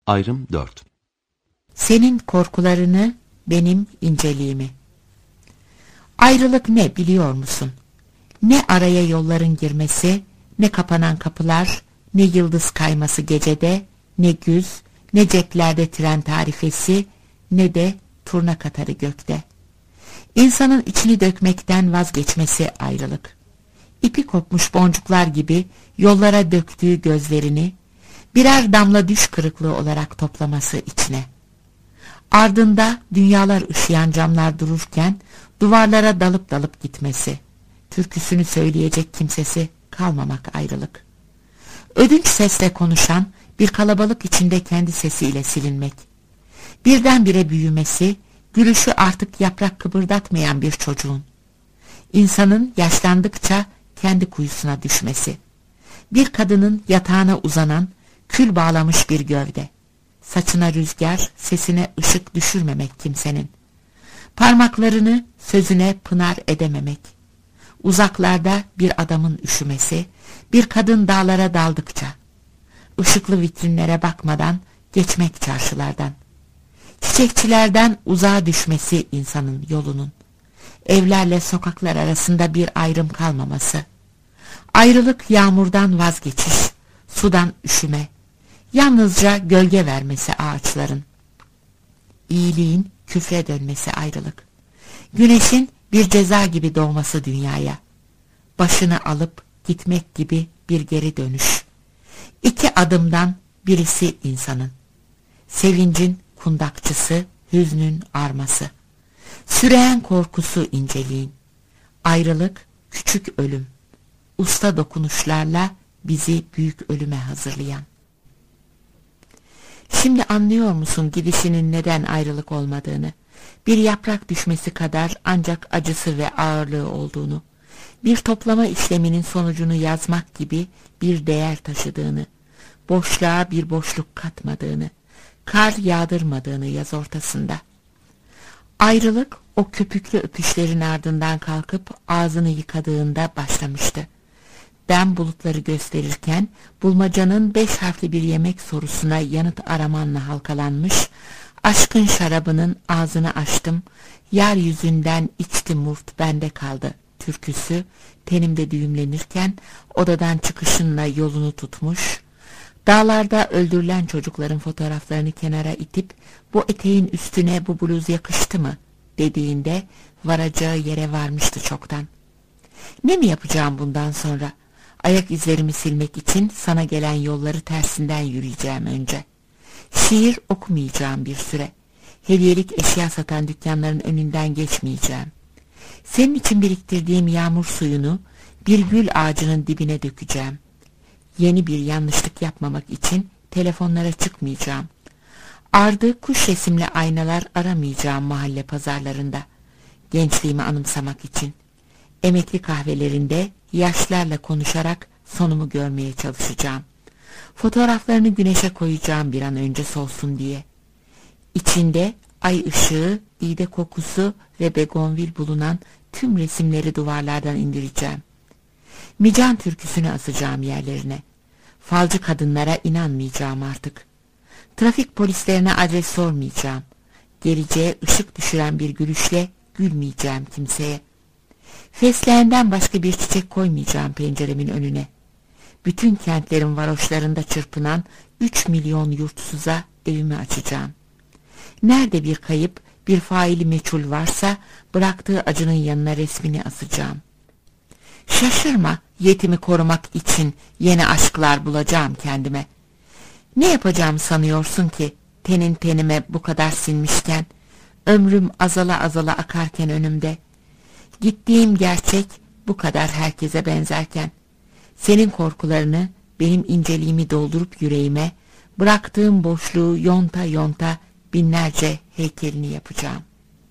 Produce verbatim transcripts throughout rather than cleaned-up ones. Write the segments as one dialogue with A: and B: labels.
A: Ayrım dört.
B: Senin korkularını, benim inceliğimi. Ayrılık ne biliyor musun? Ne araya yolların girmesi, ne kapanan kapılar, ne yıldız kayması gecede, ne güz, ne ceplerde tren tarifesi, ne de turna katarı gökte. İnsanın içini dökmekten vazgeçmesi ayrılık. İpi kopmuş boncuklar gibi yollara döktüğü gözlerini, birer damla düş kırıklığı olarak toplaması içine. Ardında dünyalar ışıyan camlar dururken duvarlara dalıp dalıp gitmesi, türküsünü söyleyecek kimsesi kalmamak ayrılık. Ödünç sesle konuşan bir kalabalık içinde kendi sesiyle silinmek. Birdenbire büyümesi, gülüşü artık yaprak kıpırdatmayan bir çocuğun. İnsanın yaşlandıkça kendi kuyusuna düşmesi. Bir kadının yatağına uzanan, kül bağlamış bir gövde. Saçına rüzgar, sesine ışık düşürmemek kimsenin. Parmaklarını sözüne pınar edememek. Uzaklarda bir adamın üşümesi, bir kadın dağlara daldıkça. Işıklı vitrinlere bakmadan geçmek çarşılardan. Çiçekçilerden uzağa düşmesi insanın yolunun. Evlerle sokaklar arasında bir ayrım kalmaması. Ayrılık yağmurdan vazgeçiş, sudan üşüme. Yalnızca gölge vermesi ağaçların. İyiliğin küfre dönmesi ayrılık. Güneşin bir ceza gibi doğması dünyaya. Başını alıp gitmek gibi bir geri dönüş. İki adımdan birisi insanın. Sevincin kundakçısı, hüznün arması. Süreyen korkusu inceliğin. Ayrılık küçük ölüm. Usta dokunuşlarla bizi büyük ölüme hazırlayan. Şimdi anlıyor musun gidişinin neden ayrılık olmadığını? Bir yaprak düşmesi kadar ancak acısı ve ağırlığı olduğunu, bir toplama işleminin sonucunu yazmak gibi bir değer taşıdığını, boşluğa bir boşluk katmadığını, kar yağdırmadığını yaz ortasında. Ayrılık o köpüklü öpüşlerin ardından kalkıp ağzını yıkadığında başlamıştı. Ben bulutları gösterirken bulmacanın beş harfli bir yemek sorusuna yanıt aramanla halkalanmış, aşkın şarabının ağzını açtım, yeryüzünden içti murt bende kaldı türküsü tenimde düğümlenirken odadan çıkışınla yolunu tutmuş, dağlarda öldürülen çocukların fotoğraflarını kenara itip bu eteğin üstüne bu bluz yakıştı mı dediğinde varacağı yere varmıştı çoktan. Ne mi yapacağım bundan sonra? Ayak izlerimi silmek için sana gelen yolları tersinden yürüyeceğim önce. Şiir okumayacağım bir süre. Hediyelik eşya satan dükkanların önünden geçmeyeceğim. Senin için biriktirdiğim yağmur suyunu bir gül ağacının dibine dökeceğim. Yeni bir yanlışlık yapmamak için telefonlara çıkmayacağım. Ardı kuş resimli aynalar aramayacağım mahalle pazarlarında. Gençliğimi anımsamak için. Emekli kahvelerinde yaşlarla konuşarak sonumu görmeye çalışacağım. Fotoğraflarını güneşe koyacağım bir an önce solsun diye. İçinde ay ışığı, iğde kokusu ve begonvil bulunan tüm resimleri duvarlardan indireceğim. Mican türküsünü asacağım yerlerine. Falcı kadınlara inanmayacağım artık. Trafik polislerine adres sormayacağım. Geleceğe ışık düşüren bir gülüşle gülmeyeceğim kimseye. Fesleğenden başka bir çiçek koymayacağım penceremin önüne. Bütün kentlerin varoşlarında çırpınan üç milyon yurtsuza evimi açacağım. Nerede bir kayıp, bir faili meçhul varsa bıraktığı acının yanına resmini asacağım. Şaşırma, yetimi korumak için yeni aşklar bulacağım kendime. Ne yapacağım sanıyorsun ki tenin tenime bu kadar sinmişken, ömrüm azala azala akarken önümde. Gittiğim gerçek bu kadar herkese benzerken, senin korkularını benim inceliğimi doldurup yüreğime, bıraktığım boşluğu yonta yonta binlerce heykelini yapacağım.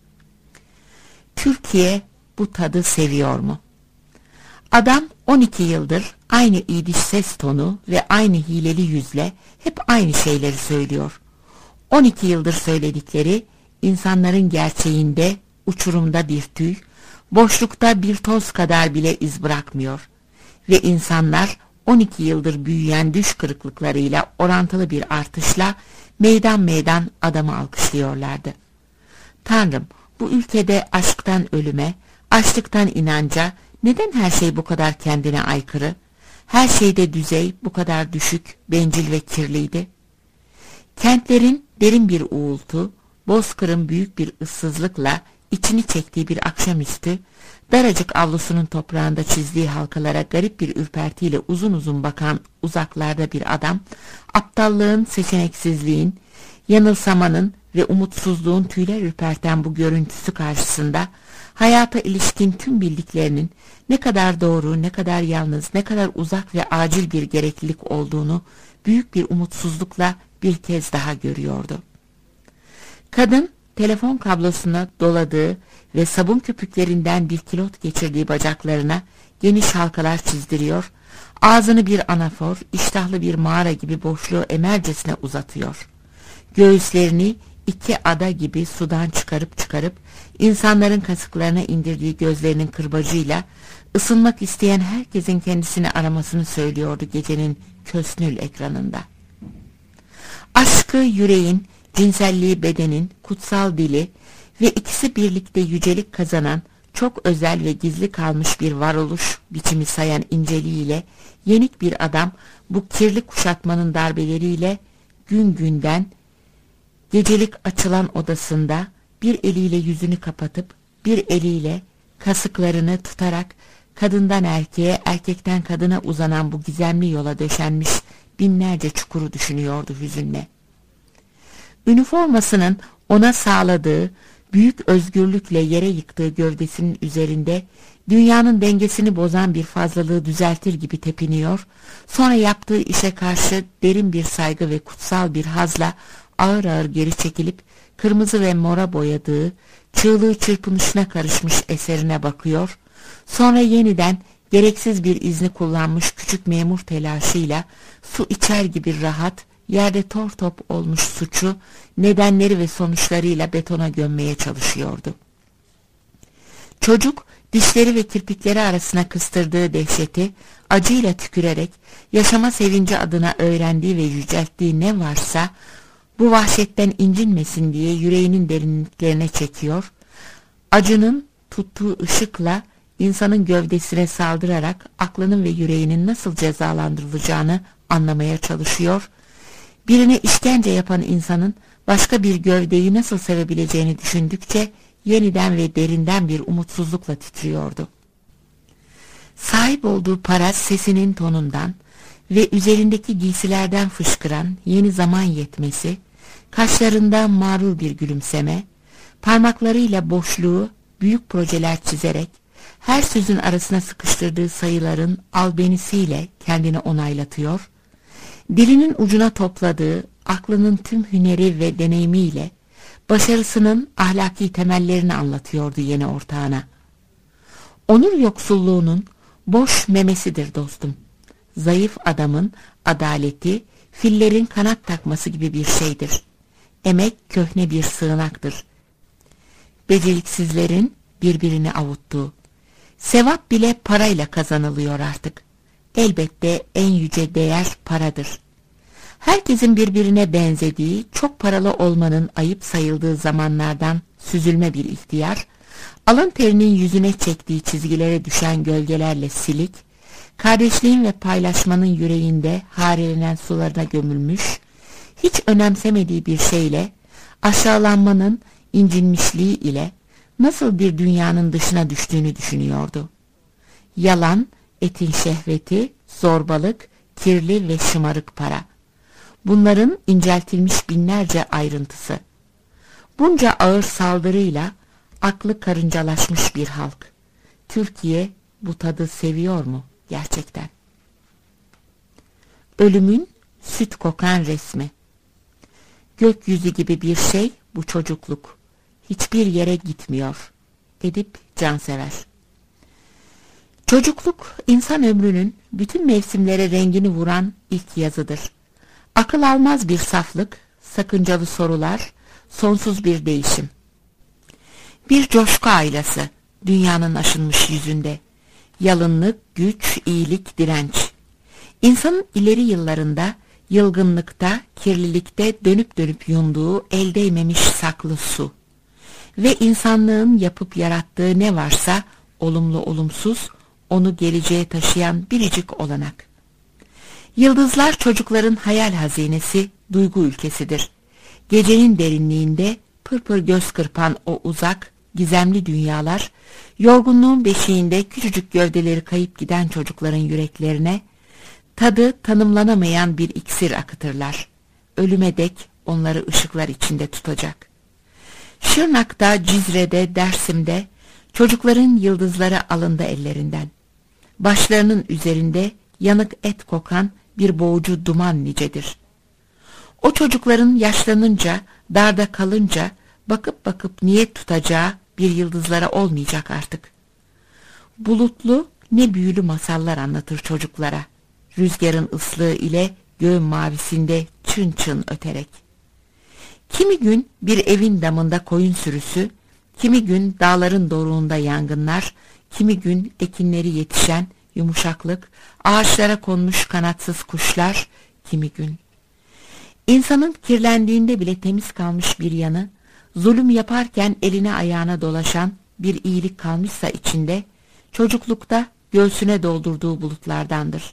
B: Türkiye bu tadı seviyor mu? Adam on iki yıldır aynı iyiliş ses tonu ve aynı hileli yüzle hep aynı şeyleri söylüyor. on iki yıldır söyledikleri insanların gerçeğinde, uçurumda bir tüy, boşlukta bir toz kadar bile iz bırakmıyor. Ve insanlar on iki yıldır büyüyen düş kırıklıklarıyla orantılı bir artışla Meydan meydan adamı alkışlıyorlardı. Tanrım, bu ülkede aşktan ölüme, açlıktan inanca neden her şey bu kadar kendine aykırı? Her şeyde düzey bu kadar düşük, bencil ve kirliydi. Kentlerin derin bir uğultu, bozkırın büyük bir ıssızlıkla içini çektiği bir akşamüstü, daracık avlusunun toprağında çizdiği halkalara garip bir ürpertiyle uzun uzun bakan uzaklarda bir adam, aptallığın, seçeneksizliğin, yanılsamanın ve umutsuzluğun tüyler ürperten bu görüntüsü karşısında hayata ilişkin tüm bildiklerinin ne kadar doğru, ne kadar yalnız, ne kadar uzak ve acil bir gereklilik olduğunu büyük bir umutsuzlukla bir kez daha görüyordu. Kadın telefon kablosuna doladığı ve sabun köpüklerinden bir kilot geçirdiği bacaklarına geniş halkalar çizdiriyor, ağzını bir anafor, iştahlı bir mağara gibi boşluğu emercesine uzatıyor. Göğüslerini iki ada gibi sudan çıkarıp çıkarıp insanların kasıklarına indirdiği gözlerinin kırbacıyla ısınmak isteyen herkesin kendisini aramasını söylüyordu gecenin kösnül ekranında. Aşkı yüreğin, cinselliği bedenin, kutsal dili ve ikisi birlikte yücelik kazanan çok özel ve gizli kalmış bir varoluş biçimi sayan inceliğiyle yenik bir adam bu kirli kuşatmanın darbeleriyle gün günden gecelik açılan odasında bir eliyle yüzünü kapatıp bir eliyle kasıklarını tutarak kadından erkeğe, erkekten kadına uzanan bu gizemli yola döşenmiş binlerce çukuru düşünüyordu hüzünle. Üniformasının ona sağladığı büyük özgürlükle yere yıktığı gövdesinin üzerinde dünyanın dengesini bozan bir fazlalığı düzeltir gibi tepiniyor, sonra yaptığı işe karşı derin bir saygı ve kutsal bir hazla ağır ağır geri çekilip kırmızı ve mora boyadığı, çığlığı çırpınışına karışmış eserine bakıyor, sonra yeniden gereksiz bir izni kullanmış küçük memur telaşıyla su içer gibi rahat, yerde tor top olmuş suçu nedenleri ve sonuçlarıyla betona gömmeye çalışıyordu. Çocuk dişleri ve kirpikleri arasına kıstırdığı dehşeti acıyla tükürerek yaşama sevinci adına öğrendiği ve yücelttiği ne varsa bu vahşetten incinmesin diye yüreğinin derinliklerine çekiyor, acının tuttuğu ışıkla insanın gövdesine saldırarak aklının ve yüreğinin nasıl cezalandırılacağını anlamaya çalışıyor, birine işkence yapan insanın başka bir gövdeyi nasıl sevebileceğini düşündükçe yeniden ve derinden bir umutsuzlukla titriyordu. Sahip olduğu para sesinin tonundan ve üzerindeki giysilerden fışkıran yeni zaman yetmesi, kaşlarında mağrur bir gülümseme, parmaklarıyla boşluğu büyük projeler çizerek her sözün arasına sıkıştırdığı sayıların albenisiyle kendini onaylatıyor, dilinin ucuna topladığı aklının tüm hüneri ve deneyimiyle başarısının ahlaki temellerini anlatıyordu yeni ortağına. Onur yoksulluğunun boş memesidir dostum. Zayıf adamın adaleti fillerin kanat takması gibi bir şeydir. Emek köhne bir sığınaktır. Beceriksizlerin birbirini avuttuğu. Sevap bile parayla kazanılıyor artık. Elbette en yüce değer paradır. Herkesin birbirine benzediği, çok paralı olmanın ayıp sayıldığı zamanlardan süzülme bir ihtiyar, alın terinin yüzüne çektiği çizgilere düşen gölgelerle silik, kardeşliğin ve paylaşmanın yüreğinde harelenen sularına gömülmüş, hiç önemsemediği bir şeyle, aşağılanmanın incinmişliği ile nasıl bir dünyanın dışına düştüğünü düşünüyordu. Yalan, etin şehveti, zorbalık, kirli ve şımarık para. Bunların inceltilmiş binlerce ayrıntısı. Bunca ağır saldırıyla aklı karıncalaşmış bir halk. Türkiye bu tadı seviyor mu gerçekten? Ölümün süt kokan resmi. Gökyüzü gibi bir şey bu çocukluk. Hiçbir yere gitmiyor. Edip Cansever. Çocukluk insan ömrünün bütün mevsimlere rengini vuran ilk yazıdır. Akıl almaz bir saflık, sakıncalı sorular, sonsuz bir değişim. Bir coşku ailası dünyanın aşınmış yüzünde. Yalınlık, güç, iyilik, direnç. İnsanın ileri yıllarında Yılgınlıkta, kirlilikte dönüp dönüp yunduğu el değmemiş saklı su. Ve insanlığın yapıp yarattığı ne varsa olumlu olumsuz onu geleceğe taşıyan biricik olanak. Yıldızlar çocukların hayal hazinesi, duygu ülkesidir. Gecenin derinliğinde pırpır göz kırpan o uzak, gizemli dünyalar, yorgunluğun beşiğinde küçücük gövdeleri kayıp giden çocukların yüreklerine, tadı tanımlanamayan bir iksir akıtırlar. Ölüme dek onları ışıklar içinde tutacak. Şırnak'ta, Cizre'de, Dersim'de çocukların yıldızları alındı ellerinden. Başlarının üzerinde yanık et kokan bir boğucu duman nicedir. O çocukların yaşlanınca, darda kalınca bakıp bakıp niyet tutacağı bir yıldızlara olmayacak artık. Bulutlu ne büyülü masallar anlatır çocuklara, rüzgarın ıslığı ile göğün mavisinde çın çın öterek. Kimi gün bir evin damında koyun sürüsü, kimi gün dağların doruğunda yangınlar, kimi gün ekinleri yetişen yumuşaklık, ağaçlara konmuş kanatsız kuşlar, kimi gün. İnsanın kirlendiğinde bile temiz kalmış bir yanı, zulüm yaparken eline ayağına dolaşan bir iyilik kalmışsa içinde, çocuklukta göğsüne doldurduğu bulutlardandır.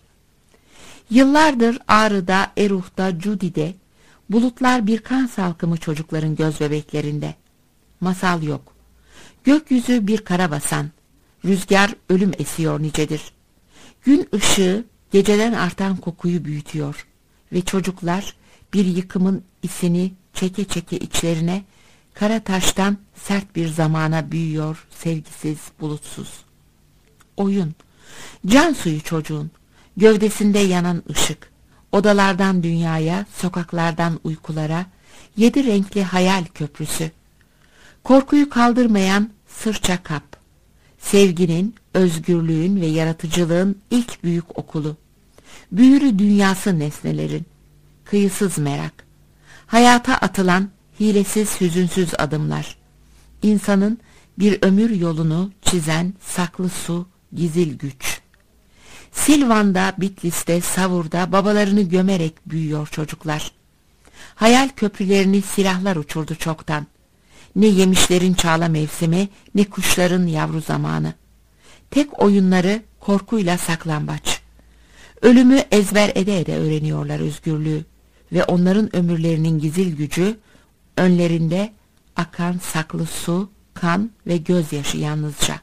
B: Yıllardır Ağrı'da, Eruh'ta, Cudi'de, bulutlar bir kan salkımı çocukların göz bebeklerinde. Masal yok. Gökyüzü bir karabasan, rüzgar ölüm esiyor nicedir. Gün ışığı geceden artan kokuyu büyütüyor ve çocuklar bir yıkımın isini çeke çeke içlerine, kara taştan sert bir zamana büyüyor sevgisiz, bulutsuz. Oyun, can suyu çocuğun, gövdesinde yanan ışık, odalardan dünyaya, sokaklardan uykulara, yedi renkli hayal köprüsü. Korkuyu kaldırmayan sırça kap, sevginin, özgürlüğün ve yaratıcılığın ilk büyük okulu. Büyülü dünyası nesnelerin, kıyısız merak, hayata atılan hilesiz hüzünsüz adımlar, insanın bir ömür yolunu çizen saklı su, gizil güç. Silvan'da, Bitlis'te, Savur'da babalarını gömerek büyüyor çocuklar. Hayal köprülerini silahlar uçurdu çoktan. Ne yemişlerin çağla mevsimi, ne kuşların yavru zamanı. Tek oyunları korkuyla saklambaç. Ölümü ezber ede ede öğreniyorlar özgürlüğü ve onların ömürlerinin gizil gücü, önlerinde akan saklı su, kan ve gözyaşı yalnızca.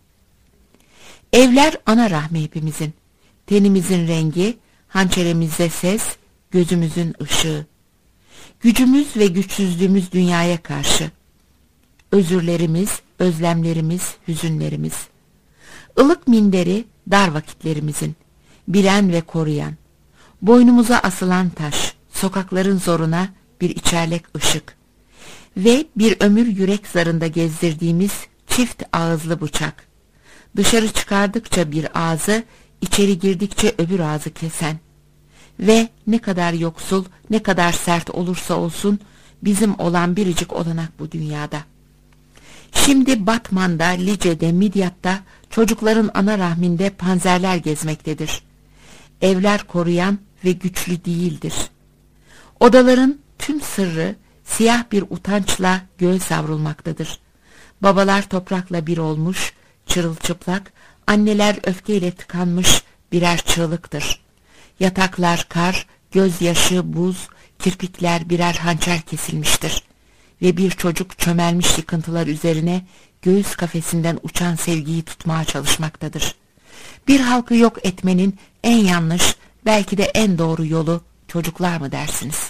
B: Evler ana rahmi hepimizin, tenimizin rengi, hançerimizde ses, gözümüzün ışığı. Gücümüz ve güçsüzlüğümüz dünyaya karşı. Özürlerimiz, özlemlerimiz, hüzünlerimiz. Ilık minderi dar vakitlerimizin, bilen ve koruyan. Boynumuza asılan taş, sokakların zoruna bir içerlek ışık. Ve bir ömür yürek zarında gezdirdiğimiz çift ağızlı bıçak. Dışarı çıkardıkça bir ağzı, içeri girdikçe öbür ağzı kesen. Ve ne kadar yoksul, ne kadar sert olursa olsun bizim olan biricik olanak bu dünyada. Şimdi Batman'da, Lice'de, Midyat'ta çocukların ana rahminde panzerler gezmektedir. Evler koruyan ve güçlü değildir. Odaların tüm sırrı siyah bir utançla göğe savrulmaktadır. Babalar toprakla bir olmuş, çırılçıplak, anneler öfkeyle tıkanmış birer çığlıktır. Yataklar kar, gözyaşı, buz, kirpikler birer hançer kesilmiştir. Ve bir çocuk çömelmiş yıkıntılar üzerine göğüs kafesinden uçan sevgiyi tutmaya çalışmaktadır. Bir halkı yok etmenin en yanlış, belki de en doğru yolu çocuklar mı dersiniz?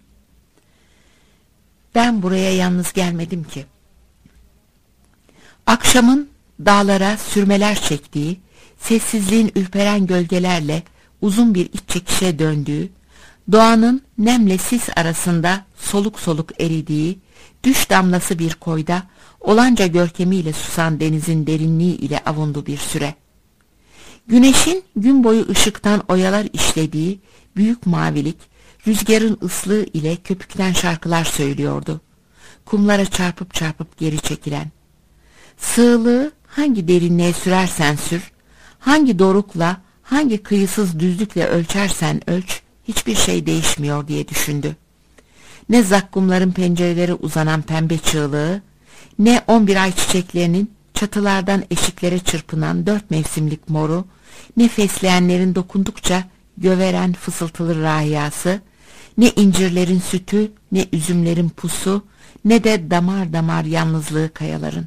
B: Ben buraya yalnız gelmedim ki. Akşamın dağlara sürmeler çektiği, sessizliğin ürperen gölgelerle uzun bir iç çekişe döndüğü, doğanın nemle sis arasında soluk soluk eridiği, düş damlası bir koyda olanca görkemiyle susan denizin derinliği ile avundu bir süre. Güneşin gün boyu ışıktan oyalar işlediği büyük mavilik, rüzgarın ıslığı ile köpükten şarkılar söylüyordu. Kumlara çarpıp çarpıp geri çekilen. Sığlığı hangi derinliğe sürersen sür, hangi dorukla, hangi kıyısız düzlükle ölçersen ölç, hiçbir şey değişmiyor diye düşündü. Ne zakkumların pencereleri uzanan pembe çığlığı, ne on bir ay çiçeklerinin çatılardan eşiklere çırpınan dört mevsimlik moru, ne fesleğenlerin dokundukça göveren fısıltılı rahiyası, ne incirlerin sütü, ne üzümlerin pusu, ne de damar damar yalnızlığı kayaların.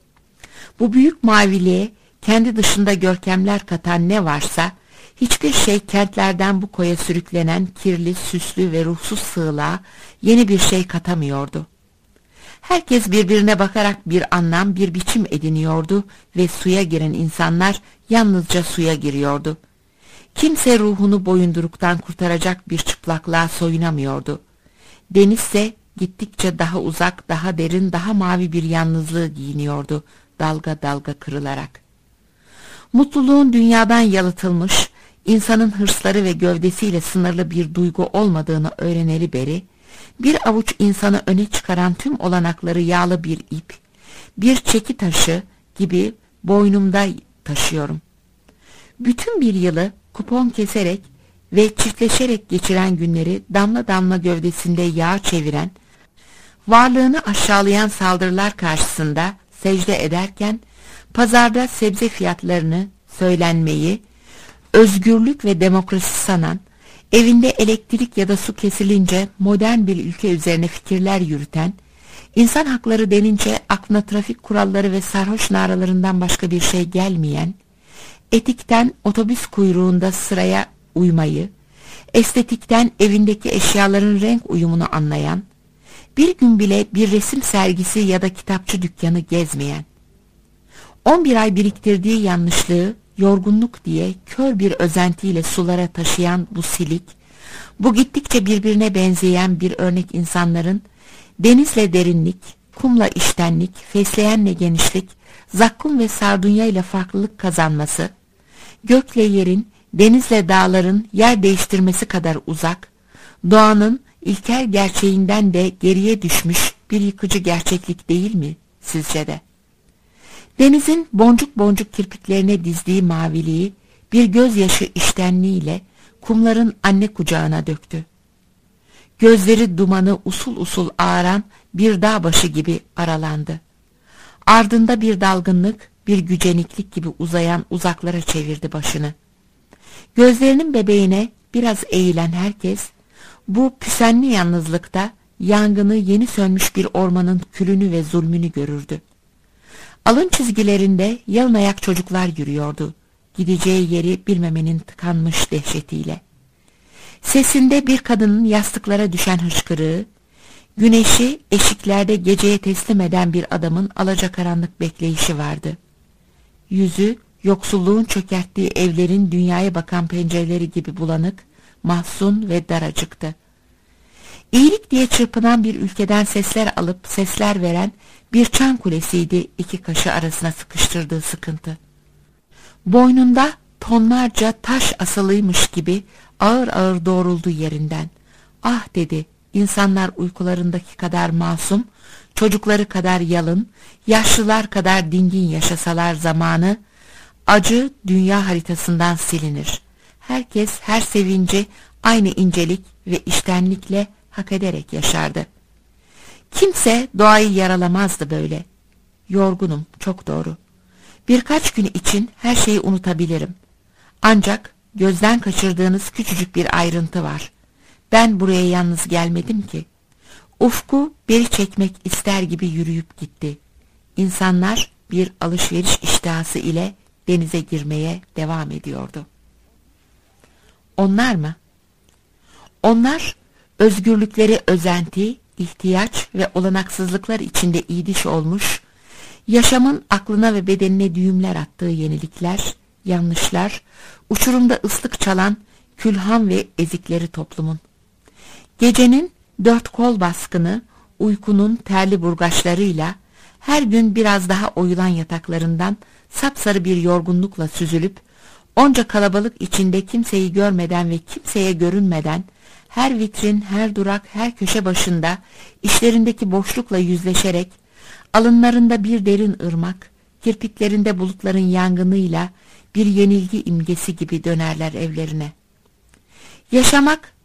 B: Bu büyük maviliğe kendi dışında görkemler katan ne varsa, hiçbir şey kentlerden bu koya sürüklenen kirli, süslü ve ruhsuz sığlığa yeni bir şey katamıyordu. Herkes birbirine bakarak bir anlam, bir biçim ediniyordu ve suya giren insanlar yalnızca suya giriyordu. Kimse ruhunu boyunduruktan kurtaracak bir çıplaklığa soyunamıyordu. Denizse gittikçe daha uzak, daha derin, daha mavi bir yalnızlığı giyiniyordu, dalga dalga kırılarak. Mutluluğun dünyadan yalıtılmış, insanın hırsları ve gövdesiyle sınırlı bir duygu olmadığını öğreneli beri, bir avuç insanı öne çıkaran tüm olanakları yağlı bir ip, bir çeki taşı gibi boynumda taşıyorum. Bütün bir yılı kupon keserek ve çiftleşerek geçiren günleri damla damla gövdesinde yağ çeviren, varlığını aşağılayan saldırılar karşısında secde ederken, pazarda sebze fiyatlarını söylenmeyi, özgürlük ve demokrasi sanan, evinde elektrik ya da su kesilince modern bir ülke üzerine fikirler yürüten, insan hakları denince aklına trafik kuralları ve sarhoş naralarından başka bir şey gelmeyen, etikten otobüs kuyruğunda sıraya uymayı, estetikten evindeki eşyaların renk uyumunu anlayan, bir gün bile bir resim sergisi ya da kitapçı dükkanı gezmeyen, on bir ay biriktirdiği yanlışlığı yorgunluk diye kör bir özentiyle sulara taşıyan bu silik, bu gittikçe birbirine benzeyen bir örnek insanların denizle derinlik, kumla iştenlik, fesleğenle genişlik, zakkum ve sardunya ile farklılık kazanması, gökle yerin, denizle dağların yer değiştirmesi kadar uzak, doğanın ilkel gerçeğinden de geriye düşmüş bir yıkıcı gerçeklik değil mi sizce de? Denizin boncuk boncuk kirpiklerine dizdiği maviliği bir gözyaşı iştenliğiyle kumların anne kucağına döktü. Gözleri dumanı usul usul ağaran bir dağ başı gibi aralandı. Ardında bir dalgınlık, bir güceniklik gibi uzayan uzaklara çevirdi başını. Gözlerinin bebeğine biraz eğilen herkes, bu püsenli yalnızlıkta yangını yeni sönmüş bir ormanın külünü ve zulmünü görürdü. Alın çizgilerinde yalın ayak çocuklar yürüyordu, gideceği yeri bilmemenin tıkanmış dehşetiyle. Sesinde bir kadının yastıklara düşen hıçkırığı, güneşi eşiklerde geceye teslim eden bir adamın alacakaranlık bekleyişi vardı. Yüzü, yoksulluğun çökerttiği evlerin dünyaya bakan pencereleri gibi bulanık, mahzun ve daracıktı. İyilik diye çırpınan bir ülkeden sesler alıp sesler veren bir çan kulesiydi iki kaşı arasına sıkıştırdığı sıkıntı. Boynunda tonlarca taş asılıymış gibi ağır ağır doğruldu yerinden. Ah dedi, insanlar uykularındaki kadar masum, çocukları kadar yalın, yaşlılar kadar dingin yaşasalar zamanı, acı dünya haritasından silinir. Herkes her sevinci aynı incelik ve içtenlikle hak ederek yaşardı. Kimse doğayı yaralamazdı böyle. Yorgunum, çok doğru. Birkaç gün için her şeyi unutabilirim. Ancak gözden kaçırdığınız küçücük bir ayrıntı var. Ben buraya yalnız gelmedim ki. Ufku beri çekmek ister gibi yürüyüp gitti. İnsanlar bir alışveriş iştahası ile denize girmeye devam ediyordu. Onlar mı? Onlar özgürlükleri özenti, ihtiyaç ve olanaksızlıklar içinde iyiliş olmuş, yaşamın aklına ve bedenine düğümler attığı yenilikler, yanlışlar, uçurumda ıslık çalan külhan ve ezikleri toplumun. Gecenin dört kol baskını, uykunun terli burgaçlarıyla, her gün biraz daha oyulan yataklarından sapsarı bir yorgunlukla süzülüp, onca kalabalık içinde kimseyi görmeden ve kimseye görünmeden, her vitrin, her durak, her köşe başında işlerindeki boşlukla yüzleşerek, alınlarında bir derin ırmak, kirpiklerinde bulutların yangınıyla bir yenilgi imgesi gibi dönerler evlerine. Yaşamak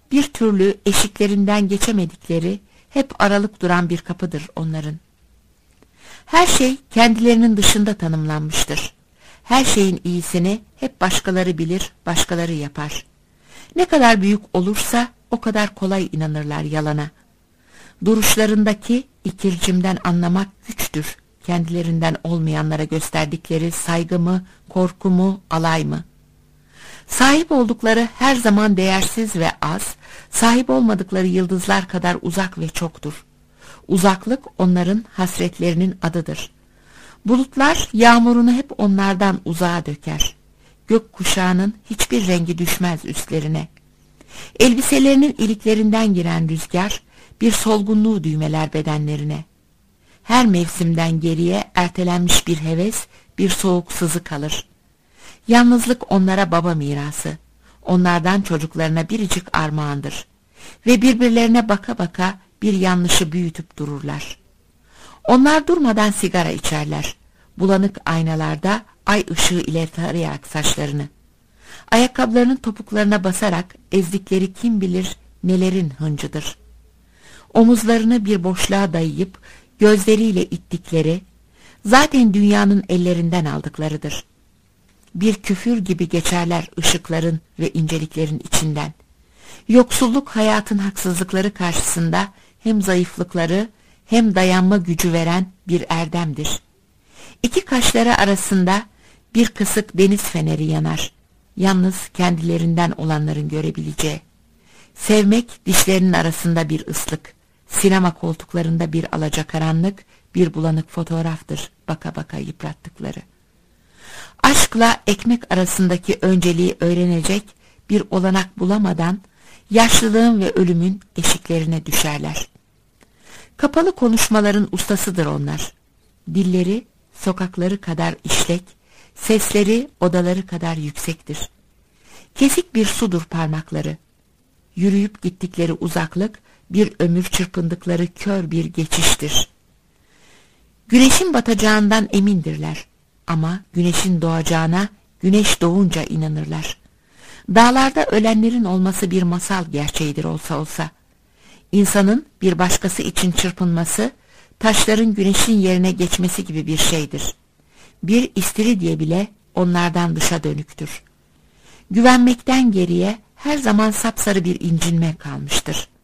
B: Bir türlü eşiklerinden geçemedikleri, hep aralık duran bir kapıdır onların. Her şey kendilerinin dışında tanımlanmıştır. Her şeyin iyisini hep başkaları bilir, başkaları yapar. Ne kadar büyük olursa o kadar kolay inanırlar yalana. Duruşlarındaki ikircimden anlamak güçtür. Kendilerinden olmayanlara gösterdikleri saygı mı, korku mu, alay mı? Sahip oldukları her zaman değersiz ve az, sahip olmadıkları yıldızlar kadar uzak ve çoktur. Uzaklık onların hasretlerinin adıdır. Bulutlar yağmurunu hep onlardan uzağa döker. Gökkuşağının hiçbir rengi düşmez üstlerine. Elbiselerinin iliklerinden giren rüzgar bir solgunluğu düğmeler bedenlerine. Her mevsimden geriye ertelenmiş bir heves, bir soğuk sızı kalır. Yalnızlık onlara baba mirası, onlardan çocuklarına biricik armağandır. Ve birbirlerine baka baka bir yanlışı büyütüp dururlar. Onlar durmadan sigara içerler. Bulanık aynalarda ay ışığı ile tarayarak saçlarını. Ayakkabılarının topuklarına basarak ezdikleri kim bilir nelerin hıncıdır. Omuzlarını bir boşluğa dayayıp gözleriyle ittikleri, zaten dünyanın ellerinden aldıklarıdır. Bir küfür gibi geçerler ışıkların ve inceliklerin içinden. Yoksulluk hayatın haksızlıkları karşısında hem zayıflıkları hem dayanma gücü veren bir erdemdir. İki kaşları arasında bir kısık deniz feneri yanar. Yalnız kendilerinden olanların görebileceği. Sevmek dişlerinin arasında bir ıslık. Sinema koltuklarında bir alacakaranlık, bir bulanık fotoğraftır baka baka yıprattıkları. Aşkla ekmek arasındaki önceliği öğrenecek bir olanak bulamadan yaşlılığın ve ölümün eşiklerine düşerler. Kapalı konuşmaların ustasıdır onlar. Dilleri sokakları kadar işlek, sesleri odaları kadar yüksektir. Kesik bir sudur parmakları. Yürüyüp gittikleri uzaklık, bir ömür çırpındıkları kör bir geçiştir. Güneşin batacağından emindirler ama güneşin doğacağına güneş doğunca inanırlar. Dağlarda ölenlerin olması bir masal gerçeğidir olsa olsa. İnsanın bir başkası için çırpınması, taşların güneşin yerine geçmesi gibi bir şeydir. Bir istiridye bile onlardan dışa dönüktür. Güvenmekten geriye her zaman sapsarı bir incinme kalmıştır.